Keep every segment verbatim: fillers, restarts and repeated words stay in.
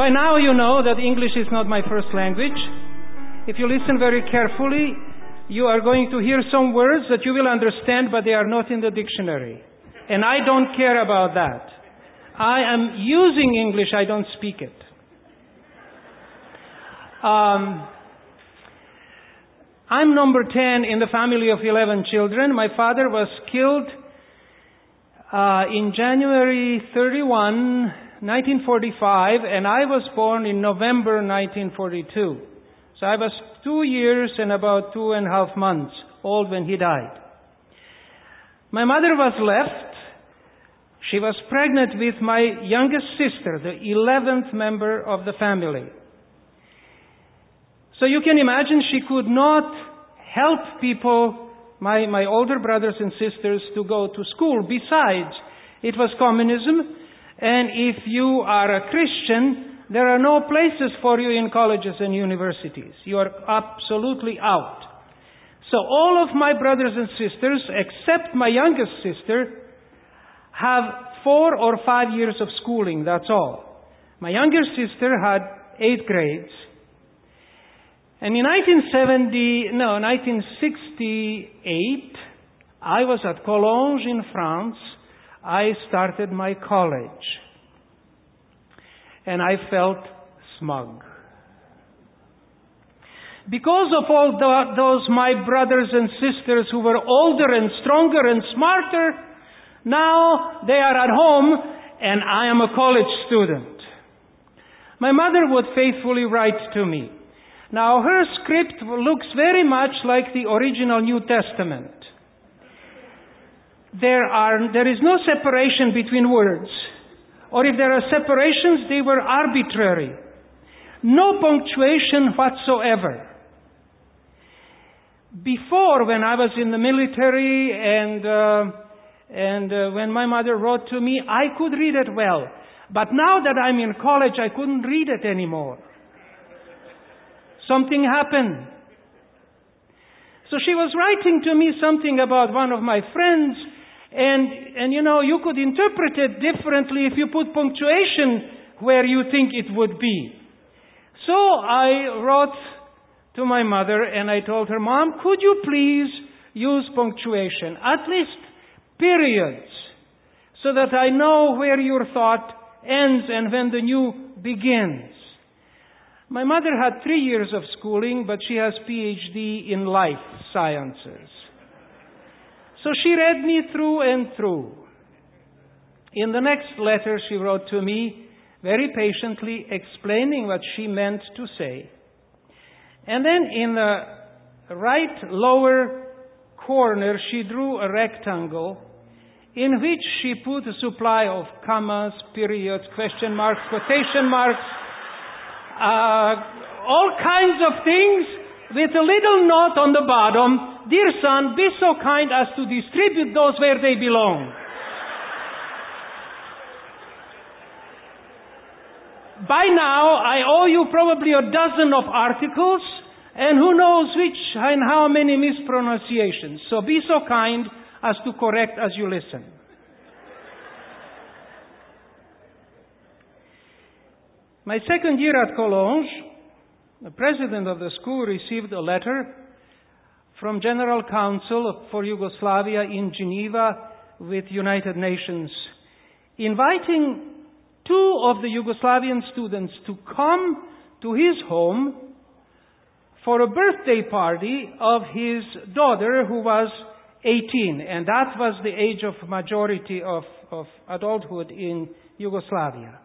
by now you know that English is not my first language. If you listen very carefully, you are going to hear some words that you will understand, but they are not in the dictionary. And I don't care about that. I am using English, I don't speak it. Um, I'm number ten in the family of eleven children. My father was killed uh, in January thirty-first, nineteen forty-five, and I was born in November nineteen forty-two. So I was two years and about two and a half months old when he died. My mother was left. She was pregnant with my youngest sister, the eleventh member of the family. So you can imagine she could not help people, my, my older brothers and sisters, to go to school. Besides, it was communism, and if you are a Christian, there are no places for you in colleges and universities. You are absolutely out. So all of my brothers and sisters, except my youngest sister, have four or five years of schooling, that's all. My younger sister had eight grades. And in nineteen seventy, no, nineteen sixty-eight, I was at Collonges in France. I started my college. And I felt smug. Because of all the, those my brothers and sisters who were older and stronger and smarter, now they are at home and I am a college student. My mother would faithfully write to me. Now her script looks very much like the original New Testament. There are, there is no separation between words. Or if there are separations, they were arbitrary. No punctuation whatsoever. Before, when I was in the military and uh, and uh, when my mother wrote to me, I could read it well. But now that I'm in college, I couldn't read it anymore. Something happened. So she was writing to me something about one of my friends, and, and you know, you could interpret it differently if you put punctuation where you think it would be. So I wrote to my mother and I told her, Mom, could you please use punctuation, at least periods, so that I know where your thought ends and when the new begins. My mother had three years of schooling, but she has P H D in life sciences. So she read me through and through. In the next letter she wrote to me, very patiently explaining what she meant to say. And then in the right lower corner she drew a rectangle in which she put a supply of commas, periods, question marks, quotation marks, uh, all kinds of things with a little note on the bottom. Dear son, be so kind as to distribute those where they belong. By now, I owe you probably a dozen of articles, and who knows which and how many mispronunciations. So be so kind as to correct as you listen. My second year at Collonges, the president of the school received a letter from General Council for Yugoslavia in Geneva with United Nations, inviting two of the Yugoslavian students to come to his home for a birthday party of his daughter who was eighteen, and that was the age of majority of, of adulthood in Yugoslavia.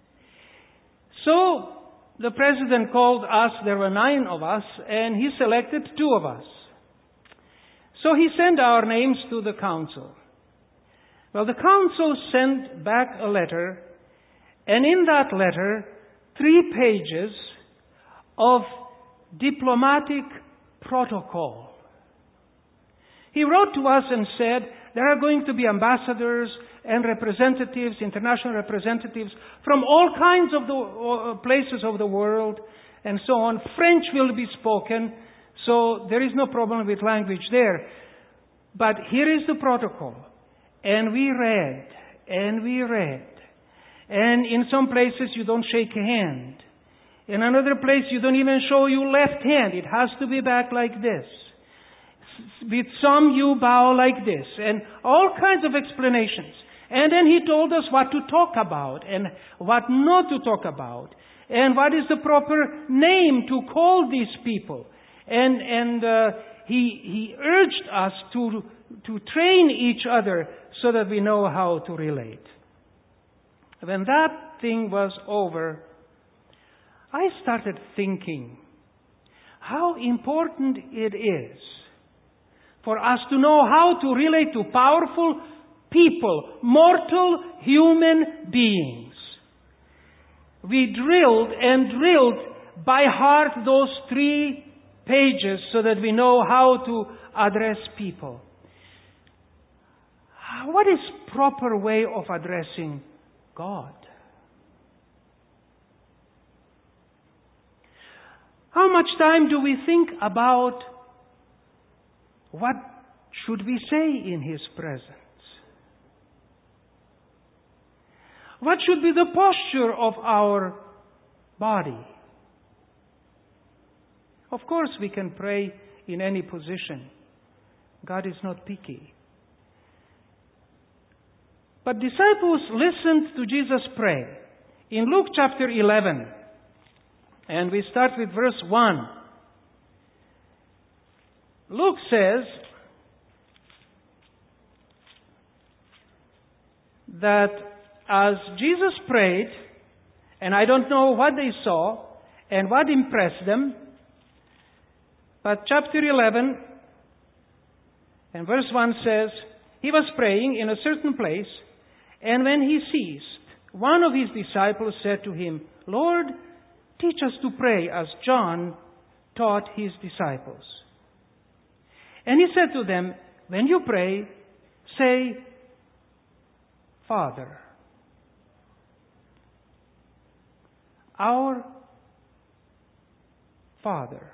So the president called us, there were nine of us, and he selected two of us. So he sent our names to the council. Well, the council sent back a letter, and in that letter, three pages of diplomatic protocol. He wrote to us and said, there are going to be ambassadors and representatives, international representatives from all kinds of the uh, places of the world and so on. French will be spoken, so there is no problem with language there. But here is the protocol. And we read, and we read. And in some places you don't shake a hand. In another place you don't even show your left hand. It has to be back like this. With some you bow like this. And all kinds of explanations. And then he told us what to talk about and what not to talk about. And what is the proper name to call these people. And, and uh, he, he urged us to, to train each other so that we know how to relate. When that thing was over, I started thinking how important it is for us to know how to relate to powerful people, mortal human beings. We drilled and drilled by heart those three pages so that we know how to address people. What is proper way of addressing God? How much time do we think about what should we say in His presence? What should be the posture of our body? Of course, we can pray in any position. God is not picky. But disciples listened to Jesus pray. In Luke chapter eleven, and we start with verse one. Luke says that as Jesus prayed, and I don't know what they saw and what impressed them, but chapter eleven and verse one says, he was praying in a certain place, and when he ceased, one of his disciples said to him, Lord, teach us to pray as John taught his disciples. And he said to them, when you pray, say, Father, our Father.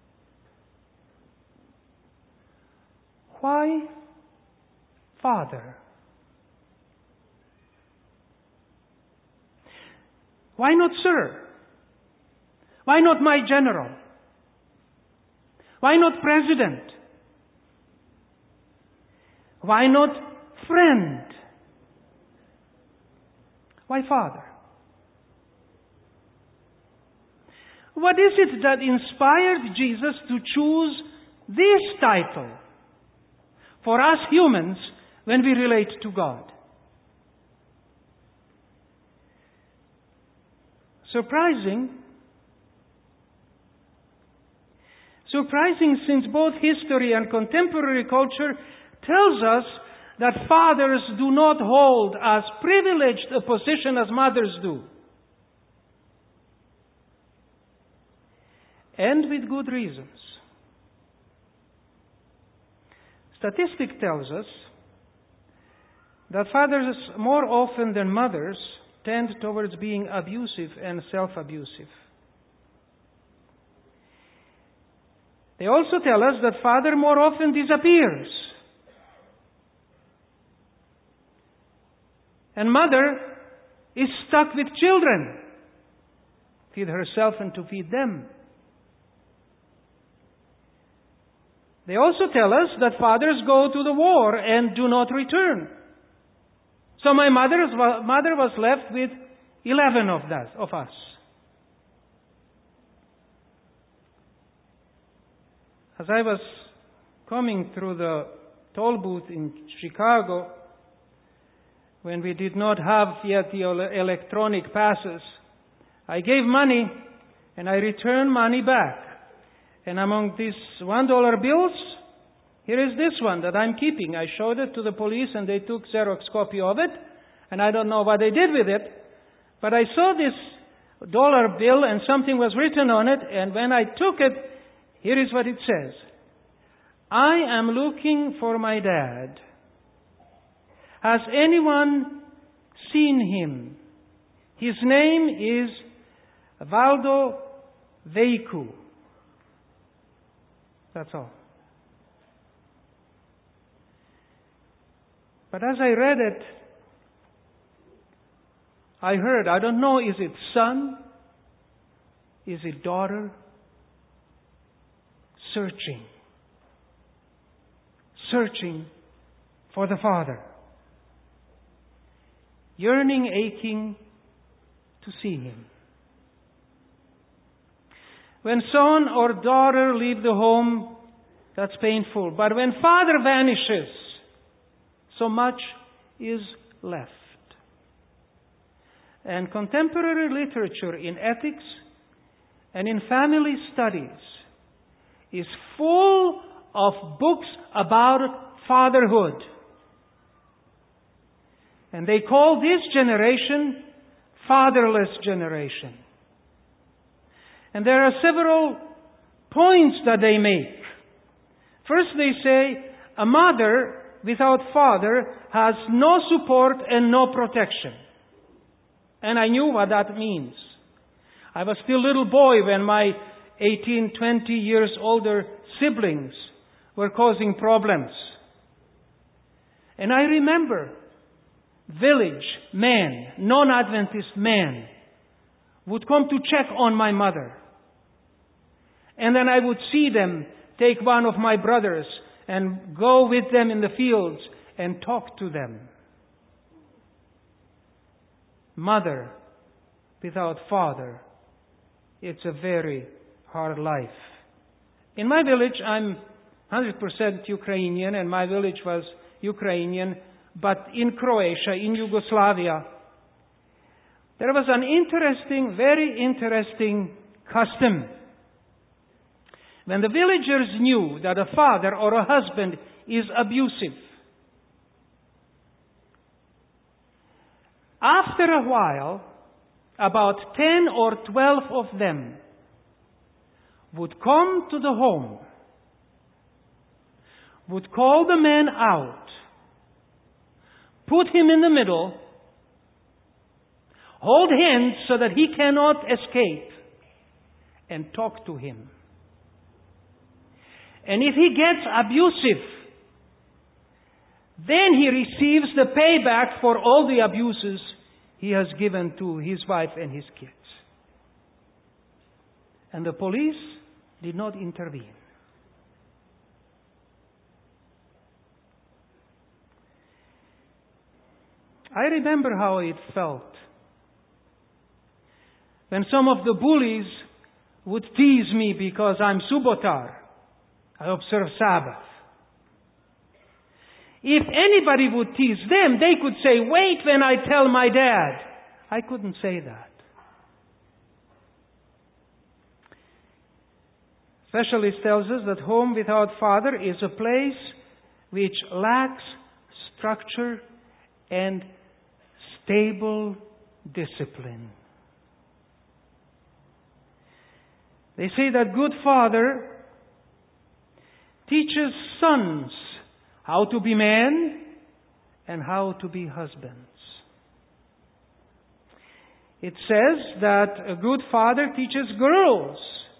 Why Father? Why not Sir? Why not my General? Why not President? Why not Friend? Why Father? What is it that inspired Jesus to choose this title for us humans when we relate to God? Surprising. Surprising since both history and contemporary culture tells us that fathers do not hold as privileged a position as mothers do. And with good reasons. Statistic tells us that fathers more often than mothers tend towards being abusive and self-abusive. They also tell us that father more often disappears. And mother is stuck with children. Feed herself and to feed them. They also tell us that fathers go to the war and do not return. So my mother's mother was left with eleven of that, of us. As I was coming through the toll booth in Chicago, when we did not have yet the electronic passes, I gave money and I returned money back. And among these one dollar bills, here is this one that I'm keeping. I showed it to the police and they took Xerox copy of it. And I don't know what they did with it. But I saw this dollar bill and something was written on it. And when I took it, here is what it says. I am looking for my dad. Has anyone seen him? His name is Valdo Veiku. That's all. But as I read it, I heard, I don't know, is it son? Is it daughter? Searching. Searching for the Father. Yearning, aching to see Him. When son or daughter leave the home, that's painful. But when father vanishes, so much is left. And contemporary literature in ethics and in family studies is full of books about fatherhood. And they call this generation fatherless generation. And there are several points that they make. First they say, a mother without father has no support and no protection. And I knew what that means. I was still a little boy when my eighteen, twenty years older siblings were causing problems. And I remember village men, non-Adventist men, would come to check on my mother. And then I would see them take one of my brothers and go with them in the fields and talk to them. Mother without father, it's a very hard life. In my village, I'm one hundred percent Ukrainian, and my village was Ukrainian, but in Croatia, in Yugoslavia, there was an interesting, very interesting custom. When the villagers knew that a father or a husband is abusive, after a while, about ten or twelve of them would come to the home, would call the man out, put him in the middle, hold hands so that he cannot escape, and talk to him. And if he gets abusive, then he receives the payback for all the abuses he has given to his wife and his kids. And the police did not intervene. I remember how it felt when some of the bullies would tease me because I'm Subotar. I observe Sabbath. If anybody would tease them, they could say, wait when I tell my dad. I couldn't say that. Specialist tells us that home without father is a place which lacks structure and stable discipline. They say that good father teaches sons how to be men and how to be husbands. It says that a good father teaches girls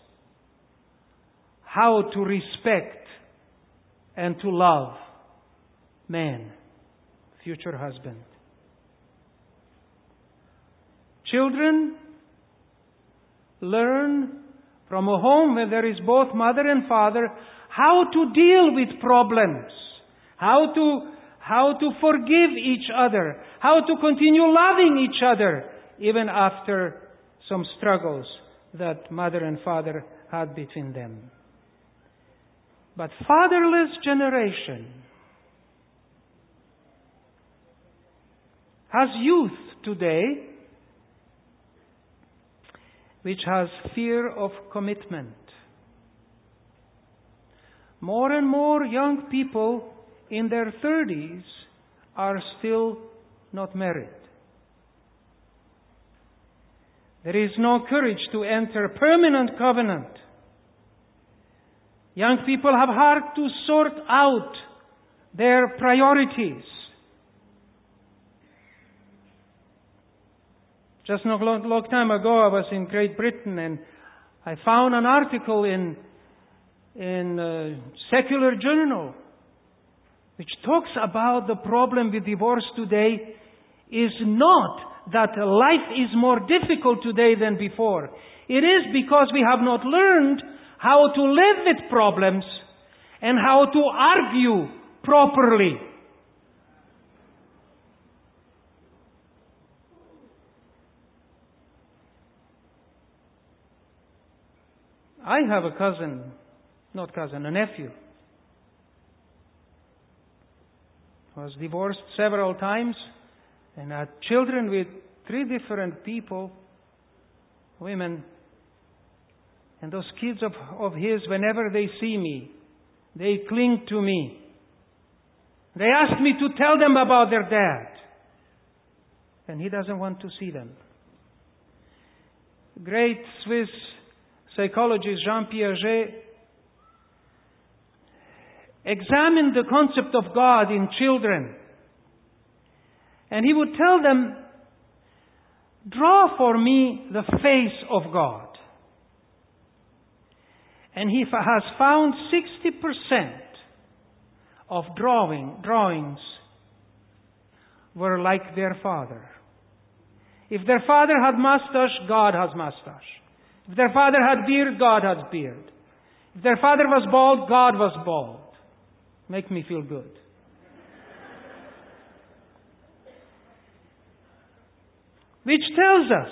how to respect and to love man, future husband. Children learn from a home where there is both mother and father how to deal with problems, how to, how to forgive each other, how to continue loving each other, even after some struggles that mother and father had between them. But fatherless generation has youth today which has fear of commitment. More and more young people in their thirties are still not married. There is no courage to enter permanent covenant. Young people have hard to sort out their priorities. Just not a long, long time ago, I was in Great Britain and I found an article in in a secular journal which talks about the problem with divorce today is not that life is more difficult today than before? It is because we have not learned how to live with problems and how to argue properly. I have a cousin, not cousin, a nephew, who was divorced several times and had children with three different people, women. And those kids of, of his, whenever they see me, they cling to me. They ask me to tell them about their dad. And he doesn't want to see them. Great Swiss psychologist Jean Piaget examined the concept of God in children. And he would tell them, draw for me the face of God. And he has found sixty percent of drawing, drawings were like their father. If their father had mustache, God has mustache. If their father had beard, God has beard. If their father was bald, God was bald. Make me feel good. Which tells us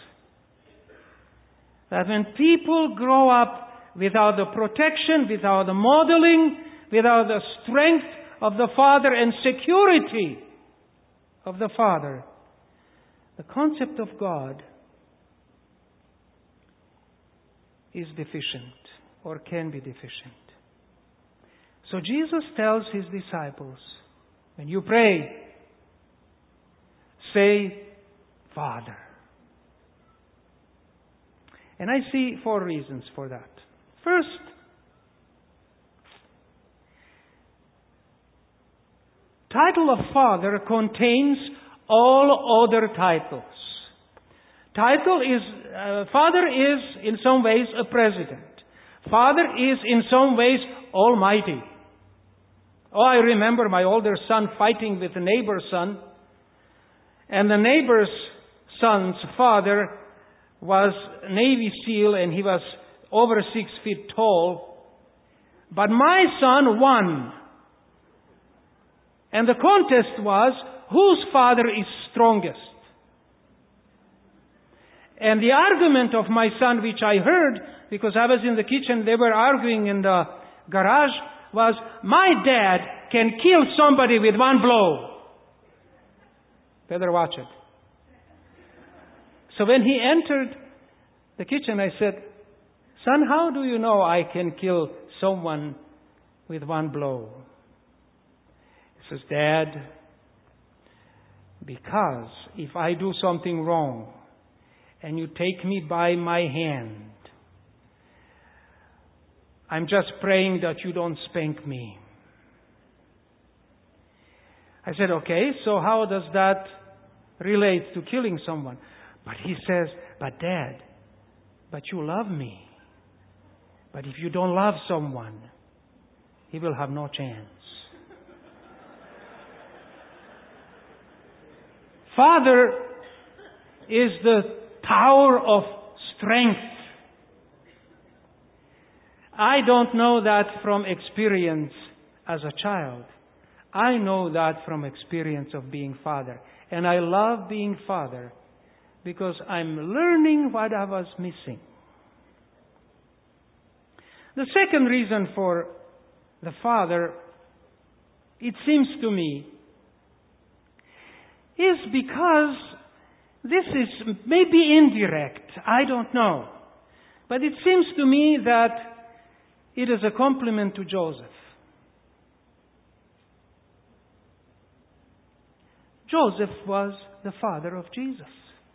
that when people grow up without the protection, without the modeling, without the strength of the Father and security of the Father, the concept of God is deficient or can be deficient. So Jesus tells His disciples, when you pray, say, Father. And I see four reasons for that. First, title of Father contains all other titles. Title is, uh, Father is in some ways a president. Father is in some ways Almighty. Oh, I remember my older son fighting with the neighbor's son, and the neighbor's son's father was Navy SEAL and he was over six feet tall. But my son won. And the contest was whose father is strongest. And the argument of my son, which I heard, because I was in the kitchen, they were arguing in the garage, was, my dad can kill somebody with one blow. Better watch it. So when he entered the kitchen, I said, son, how do you know I can kill someone with one blow? He says, Dad, because if I do something wrong and you take me by my hand, I'm just praying that you don't spank me. I said, okay, so how does that relate to killing someone? But he says, but Dad, but you love me. But if you don't love someone, he will have no chance. Father is the tower of strength. I don't know that from experience as a child. I know that from experience of being father. And I love being father because I'm learning what I was missing. The second reason for the Father, it seems to me, is because this is maybe indirect. I don't know. But it seems to me that it is a compliment to Joseph. Joseph was the father of Jesus.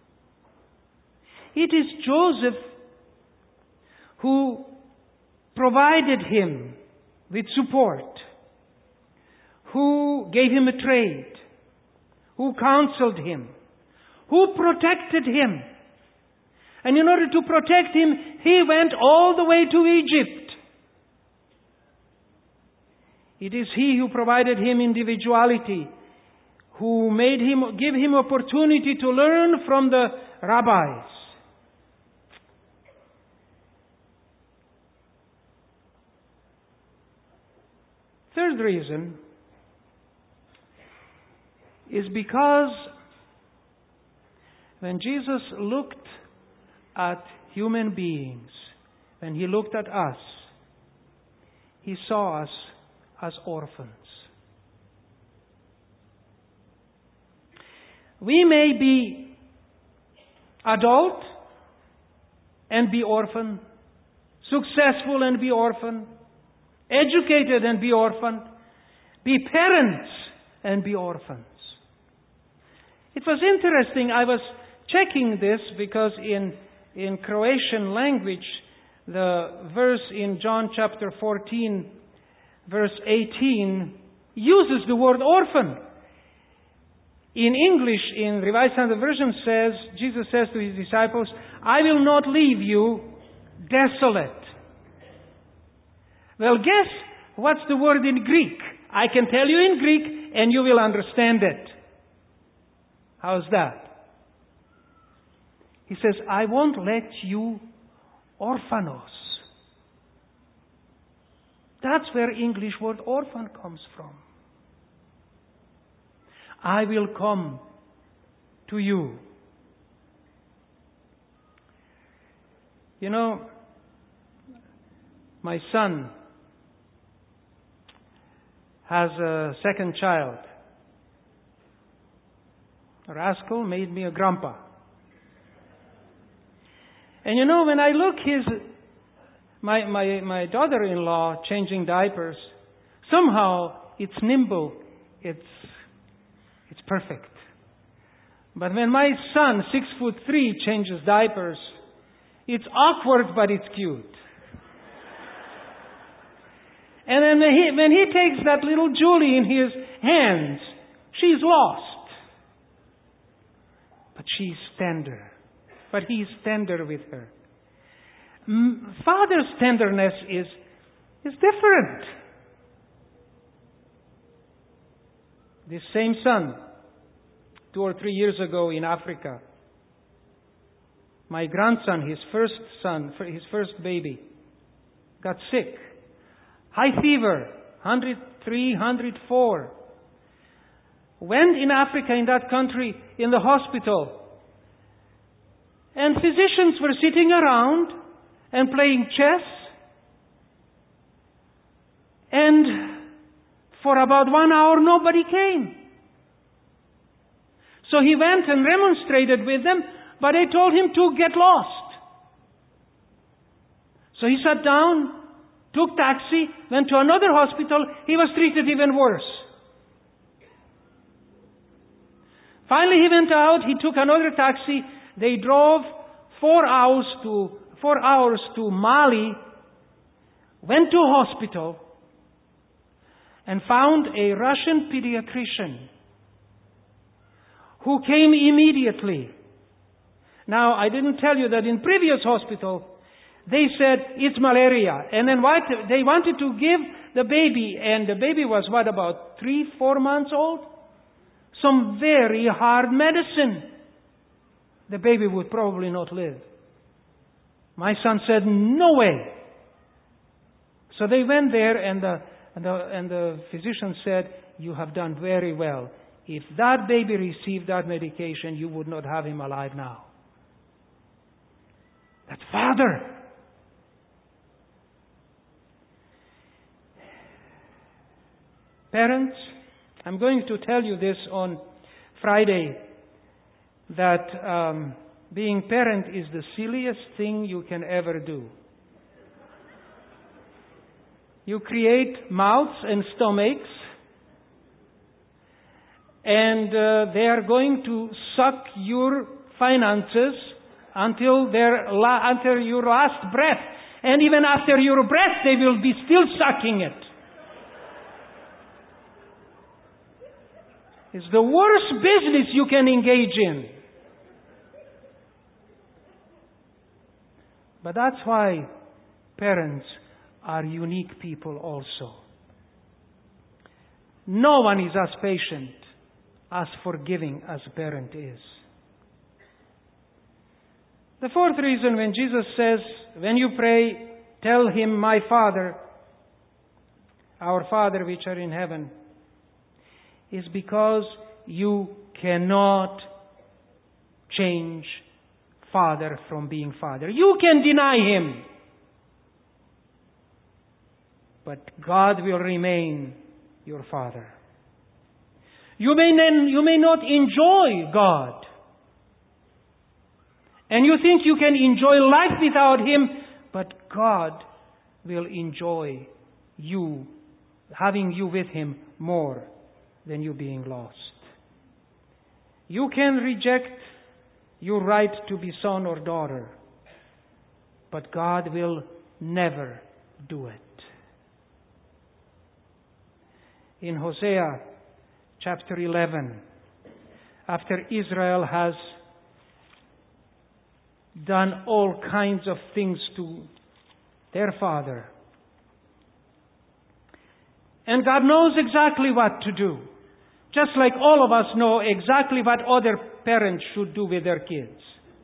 It is Joseph who provided him with support, who gave him a trade, who counseled him, who protected him. And in order to protect him, he went all the way to Egypt. It is he who provided him individuality, who made him, give him opportunity to learn from the rabbis. Third reason is because when Jesus looked at human beings, when He looked at us, He saw us as orphans. We may be adult and be orphan, successful and be orphan, educated and be orphan, be parents and be orphans. It was interesting, I was checking this because in, in Croatian language, the verse in John chapter fourteen, verse eighteen, uses the word orphan. In English, in Revised Standard Version says, Jesus says to His disciples, I will not leave you desolate. Well, guess what's the word in Greek? I can tell you in Greek and you will understand it. How's that? He says, I won't let you orphanos. That's where English word orphan comes from. I will come to you. You know, my son has a second child. Rascal made me a grandpa. And you know, when I look his, my, my, my daughter-in-law changing diapers, somehow it's nimble, it's, it's perfect. But when my son, six foot three, changes diapers, it's awkward, but it's cute. And then when he, when he takes that little Julie in his hands, she's lost. But she's tender. But he's tender with her. Father's tenderness is, is different. This same son, two or three years ago in Africa, my grandson, his first son, his first baby, got sick. High fever, one hundred three, one hundred four. Went in Africa, in that country, in the hospital. And physicians were sitting around and playing chess. And for about one hour, nobody came. So he went and remonstrated with them, but they told him to get lost. So he sat down, took taxi, went to another hospital. He was treated even worse. Finally, he went out. He took another taxi. They drove four hours to four hours to Mali, went to a hospital, and found a Russian pediatrician who came immediately. Now, I didn't tell you that in previous hospital, they said it's malaria. And then what, they wanted to give the baby, and the baby was what, about three, four months old? Some very hard medicine. The baby would probably not live. My son said, no way. So they went there, and the, and the, and the physician said, you have done very well. If that baby received that medication, you would not have him alive now. That's Father. Parents, I'm going to tell you this on Friday, that um, being parent is the silliest thing you can ever do. You create mouths and stomachs, and uh, they are going to suck your finances until their la- until your last breath. And even after your breath, they will be still sucking it. It's the worst business you can engage in. But that's why parents are unique people also. No one is as patient as forgiving as a parent is. The fourth reason, when Jesus says, when you pray, tell Him, my Father, our Father which are in heaven, is because you cannot change Father from being Father. You can deny Him, but God will remain your Father. You may, then, you may not enjoy God, and you think you can enjoy life without Him, but God will enjoy you, having you with Him more than you being lost. You can reject your right to be son or daughter, but God will never do it. In Hosea chapter eleven, after Israel has done all kinds of things to their father, and God knows exactly what to do, just like all of us know exactly what other parents should do with their kids.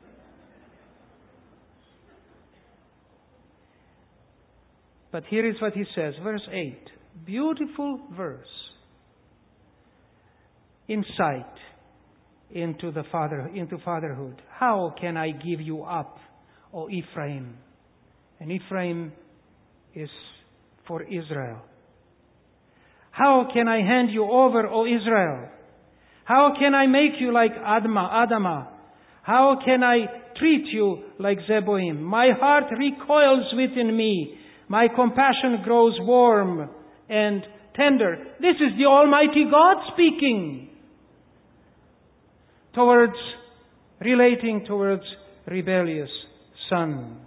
But here is what He says, verse eight. Beautiful verse. Insight into the father, into fatherhood. How can I give you up, O Ephraim? And Ephraim is for Israel. How can I hand you over, O Israel? How can I make you like Admah, Adamah? How can I treat you like Zeboim? My heart recoils within me. My compassion grows warm and tender. This is the Almighty God speaking towards, relating towards rebellious son.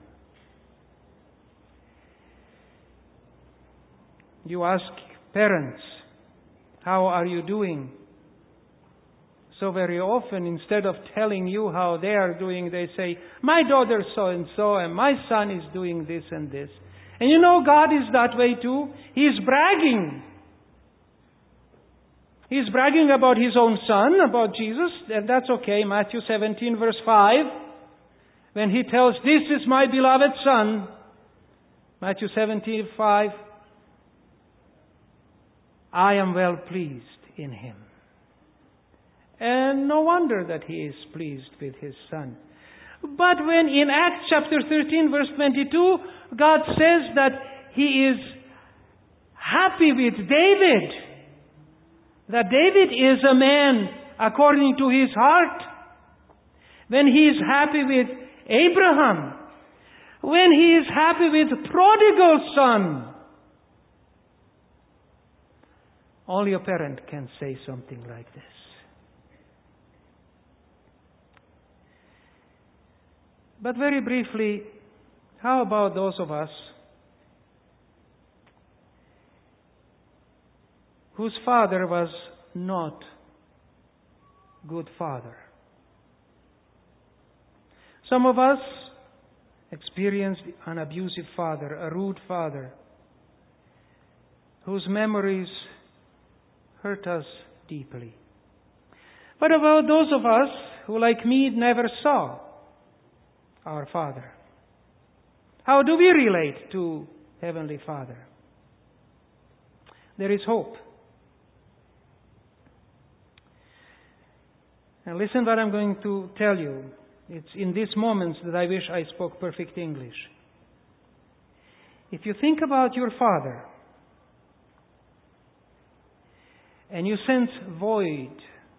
You ask parents, how are you doing? So very often, instead of telling you how they are doing, they say, my daughter so-and-so, and my son is doing this and this. And you know, God is that way too. He's bragging. He's bragging about His own Son, about Jesus, and that's okay. Matthew seventeen, verse five, when He tells, this is my beloved Son. Matthew seventeen, five, I am well pleased in Him. And no wonder that He is pleased with His Son. But when in Acts chapter thirteen, verse twenty-two, God says that He is happy with David, that David is a man according to His heart, when He is happy with Abraham, when He is happy with prodigal son, only a parent can say something like this. But very briefly, how about those of us whose father was not good father? Some of us experienced an abusive father, a rude father, whose memories hurt us deeply. What about those of us who, like me, never saw our Father? How do we relate to Heavenly Father? There is hope. And listen what I'm going to tell you. It's in these moments that I wish I spoke perfect English. If you think about your Father and you sense void,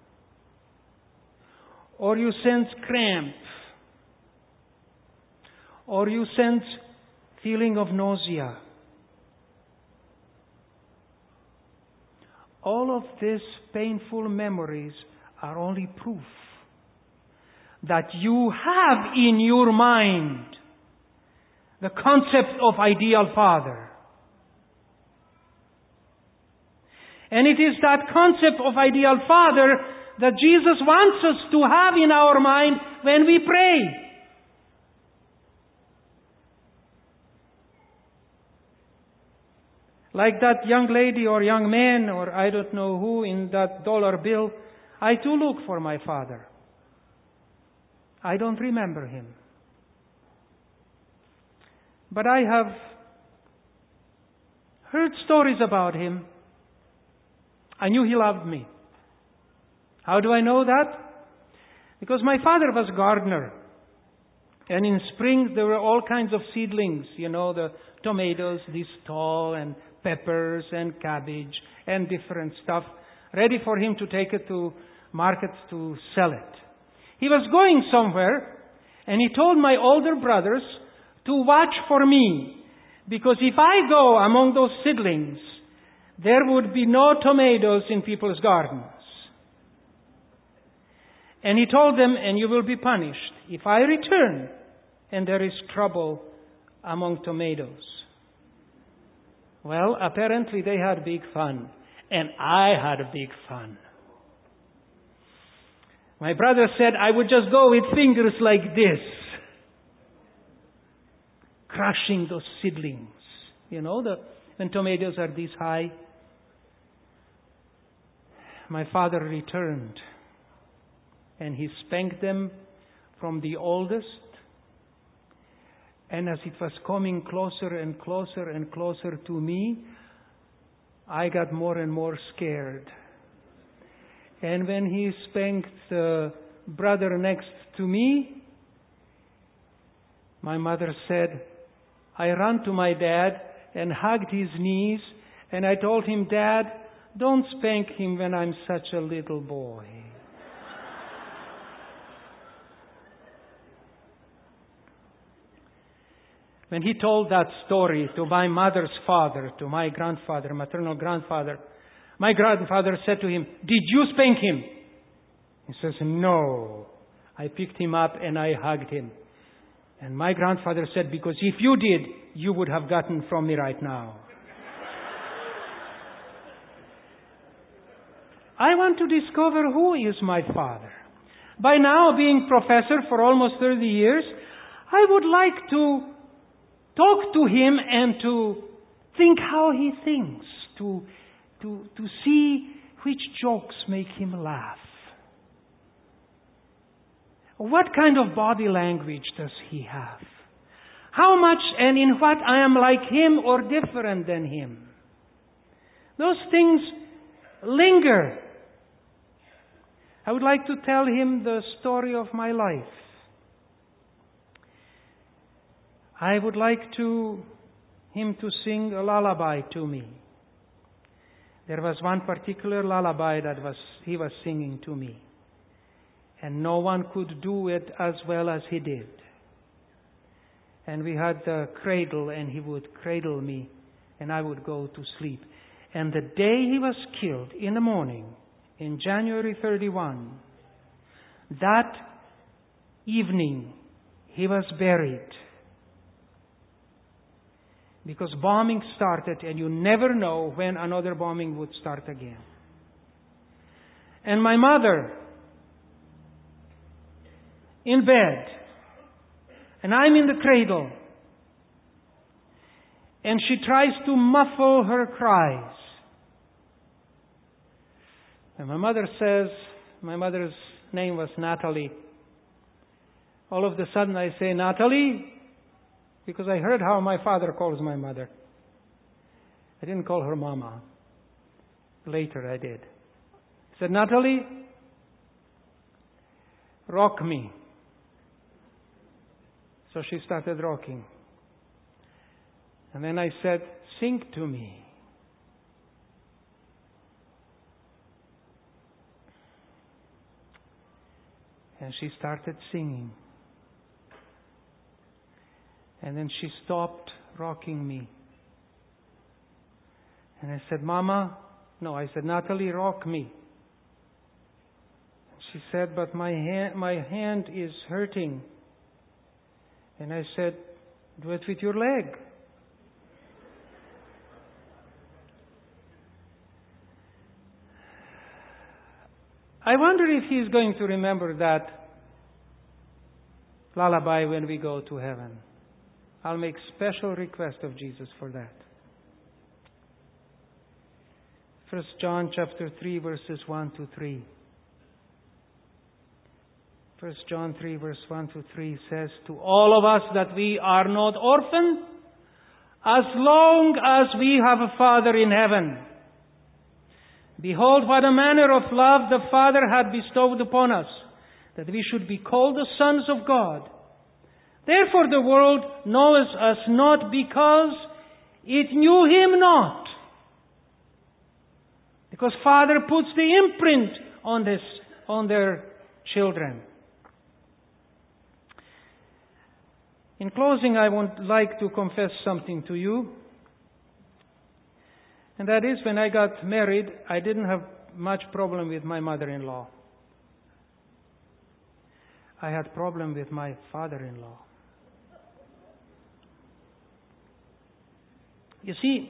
or you sense cramp, or you sense feeling of nausea, all of these painful memories are only proof that you have in your mind the concept of ideal father. And it is that concept of ideal father that Jesus wants us to have in our mind when we pray. Like that young lady or young man, or I don't know who, in that dollar bill, I too look for my father. I don't remember him. But I have heard stories about him. I knew he loved me. How do I know that? Because my father was a gardener. And in spring there were all kinds of seedlings. You know, the tomatoes, this tall, and peppers, and cabbage, and different stuff, ready for him to take it to market to sell it. He was going somewhere, and he told my older brothers to watch for me, because if I go among those seedlings, there would be no tomatoes in people's gardens. And he told them, and you will be punished if I return and there is trouble among tomatoes. Well, apparently they had big fun, and I had a big fun. My brother said I would just go with fingers like this, crushing those seedlings. You know, the, when tomatoes are this high. My father returned, and he spanked them from the oldest. And as it was coming closer and closer and closer to me, I got more and more scared. And when he spanked the brother next to me, my mother said, I ran to my dad and hugged his knees, and I told him, Dad, don't spank him when I'm such a little boy. When he told that story to my mother's father, to my grandfather, maternal grandfather, my grandfather said to him, did you spank him? He says, no. I picked him up and I hugged him. And my grandfather said, because if you did, you would have gotten from me right now. I want to discover who is my father. By now, being professor for almost thirty years, I would like to talk to him and to think how he thinks, to, to, to see which jokes make him laugh. What kind of body language does he have? How much and in what I am like him or different than him? Those things linger. I would like to tell him the story of my life. I would like to him to sing a lullaby to me. There was one particular lullaby that was he was singing to me. And no one could do it as well as he did. And we had the cradle, and he would cradle me, and I would go to sleep. And the day he was killed, in the morning, in January thirty-first, that evening he was buried. Because bombing started, and you never know when another bombing would start again. And my mother, in bed, and I'm in the cradle, and she tries to muffle her cries. And my mother says, my mother's name was Natalie. All of a sudden I say, Natalie, because I heard how my father calls my mother. I didn't call her Mama. Later I did. I said, Natalie, rock me. So she started rocking. And then I said, sing to me. And she started singing. And then she stopped rocking me. And I said, Mama, no, I said, Natalie, rock me. She said, but my hand, my hand is hurting. And I said, do it with your leg. I wonder if he's going to remember that lullaby when we go to heaven. I'll make special request of Jesus for that. First John chapter three, verses one to three. First John three, verse one to three says, to all of us that we are not orphaned, as long as we have a Father in heaven. Behold, what a manner of love the Father had bestowed upon us, that we should be called the sons of God. Therefore the world knows us not because it knew Him not. Because Father puts the imprint on this, on their children. In closing, I would like to confess something to you. And that is, when I got married, I didn't have much problem with my mother-in-law. I had problem with my father-in-law. You see,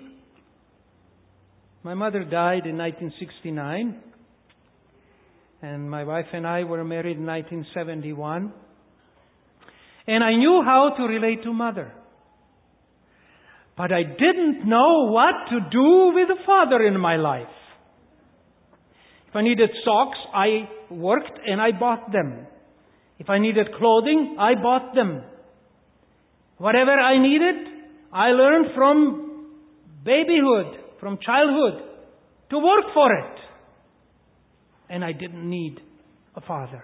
my mother died in nineteen sixty-nine, and my wife and I were married in nineteen seventy-one. And I knew how to relate to Mother. But I didn't know what to do with the father in my life. If I needed socks, I worked and I bought them. If I needed clothing, I bought them. Whatever I needed, I learned from babyhood, from childhood, to work for it. And I didn't need a father.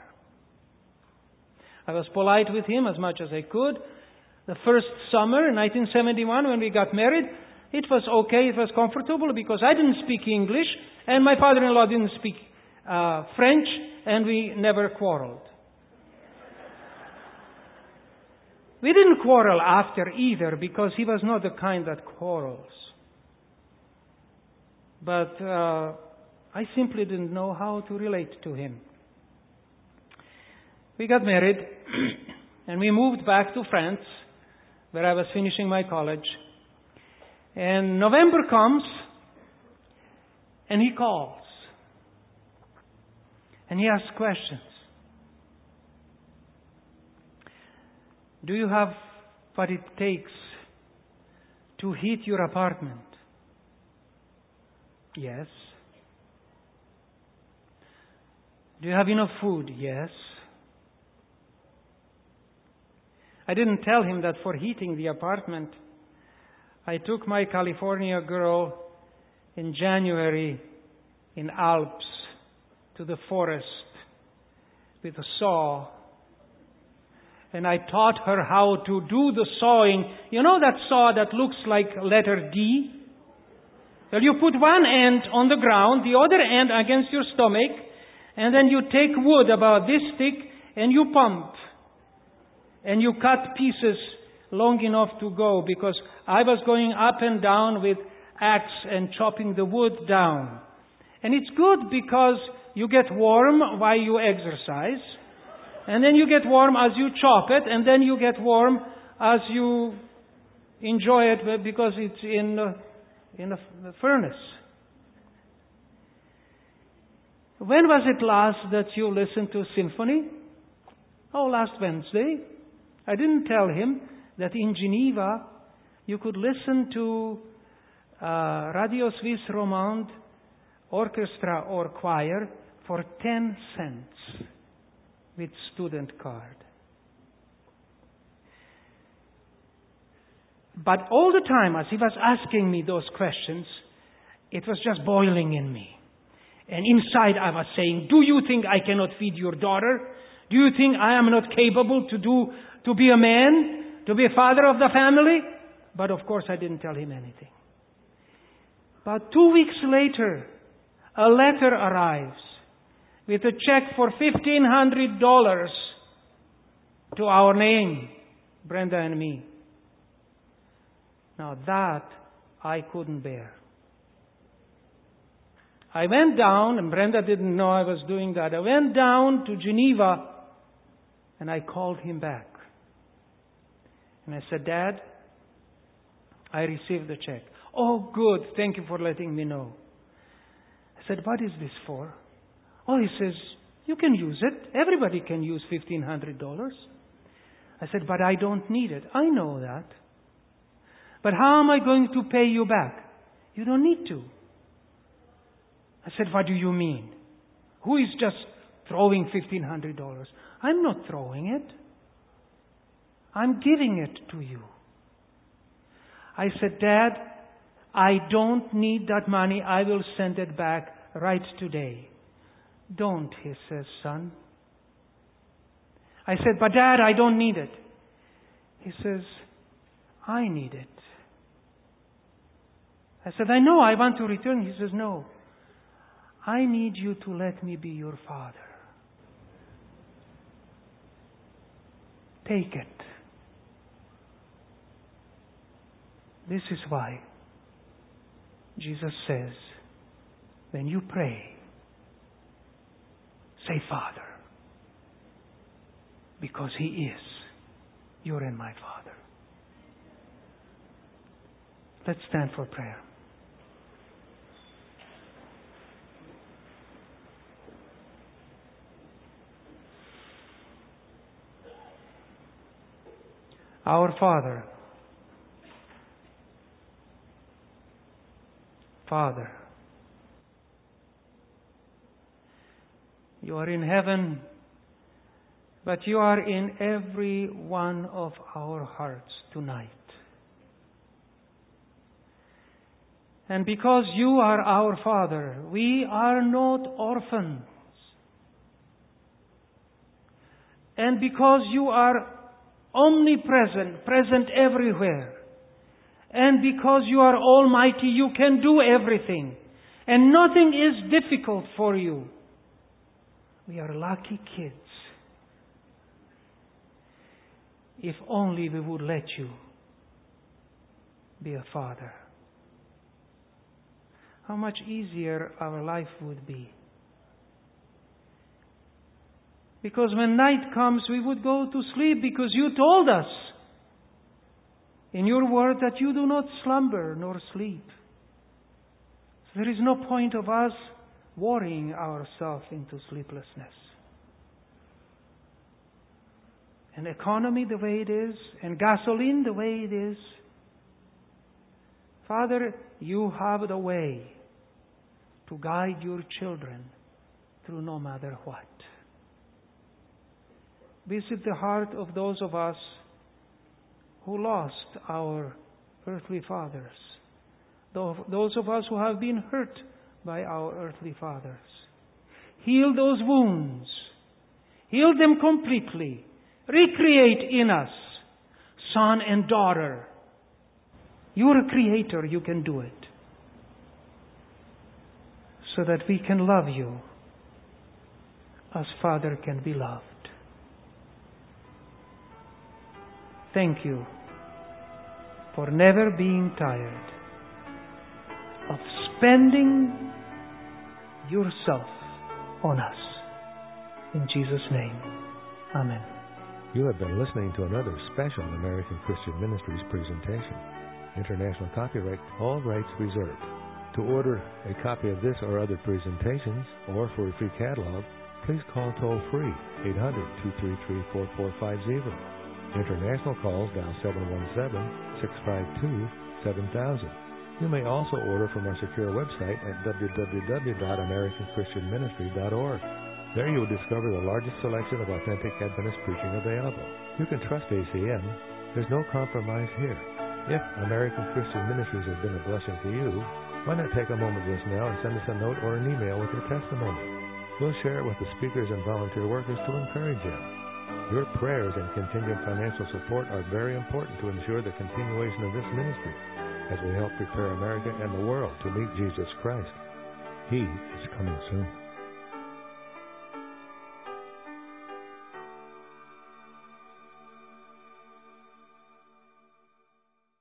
I was polite with him as much as I could. The first summer in nineteen seventy-one, when we got married, it was okay, it was comfortable because I didn't speak English and my father-in-law didn't speak uh, French, and we never quarreled. We didn't quarrel after either because he was not the kind that quarrels. But uh, I simply didn't know how to relate to him. We got married and we moved back to France, where I was finishing my college. And November comes and he calls. And he asks questions. Do you have what it takes to heat your apartment? Yes. Do you have enough food? Yes. I didn't tell him that for heating the apartment, I took my California girl in January in Alps to the forest with a saw. And I taught her how to do the sawing. You know that saw that looks like letter D? Well, you put one end on the ground, the other end against your stomach, and then you take wood about this thick and you pump. And you cut pieces long enough to go, because I was going up and down with axe and chopping the wood down. And it's good because you get warm while you exercise, and then you get warm as you chop it, and then you get warm as you enjoy it because it's in a, in a furnace. When was it last that you listened to symphony? Oh, last Wednesday. I didn't tell him that in Geneva you could listen to uh, Radio Suisse Romande orchestra or choir for ten cents with student card. But all the time as he was asking me those questions, it was just boiling in me. And inside I was saying, do you think I cannot feed your daughter? Do you think I am not capable to do to be a man, to be a father of the family? But of course I didn't tell him anything. But two weeks later, a letter arrives with a check for fifteen hundred dollars to our name, Brenda and me. Now that I couldn't bear. I went down, and Brenda didn't know I was doing that. I went down to Geneva and I called him back. And I said, Dad, I received the check. Oh, good. Thank you for letting me know. I said, what is this for? Oh, he says, you can use it. Everybody can use fifteen hundred dollars. I said, but I don't need it. I know that. But how am I going to pay you back? You don't need to. I said, what do you mean? Who is just throwing fifteen hundred dollars? I'm not throwing it. I'm giving it to you. I said, Dad, I don't need that money. I will send it back right today. Don't, he says, son. I said, but Dad, I don't need it. He says, I need it. I said, I know, I want to return. He says, no. I need you to let me be your father. Take it. This is why Jesus says, when you pray, say Father, because He is your and my Father. Let's stand for prayer. Our Father, Father, you are in heaven, but you are in every one of our hearts tonight. And because you are our Father, we are not orphans. And because you are omnipresent, present everywhere, and because you are almighty, you can do everything. And nothing is difficult for you. We are lucky kids. If only we would let you be a father. How much easier our life would be. Because when night comes, we would go to sleep because you told us in your word that you do not slumber nor sleep. So there is no point of us worrying ourselves into sleeplessness. And economy the way it is, and gasoline the way it is. Father, you have the way to guide your children through no matter what. Visit the heart of those of us who lost our earthly fathers. Those of us who have been hurt by our earthly fathers. Heal those wounds. Heal them completely. Recreate in us, son and daughter. You're a creator, you can do it. So that we can love you as Father can be loved. Thank you for never being tired of spending yourself on us. In Jesus' name, amen. You have been listening to another special American Christian Ministries presentation. International copyright, all rights reserved. To order a copy of this or other presentations, or for a free catalog, please call toll-free eight hundred, two three three, four four five zero. International calls dial seven one seven, six five two, seven thousand. You may also order from our secure website at w w w dot american christian ministry dot org. There you will discover the largest selection of authentic Adventist preaching available. You can trust A C M. There's no compromise here. If American Christian Ministries has been a blessing to you, why not take a moment just now and send us a note or an email with your testimony? We'll share it with the speakers and volunteer workers to encourage you. Your prayers and continued financial support are very important to ensure the continuation of this ministry as we help prepare America and the world to meet Jesus Christ. He is coming soon.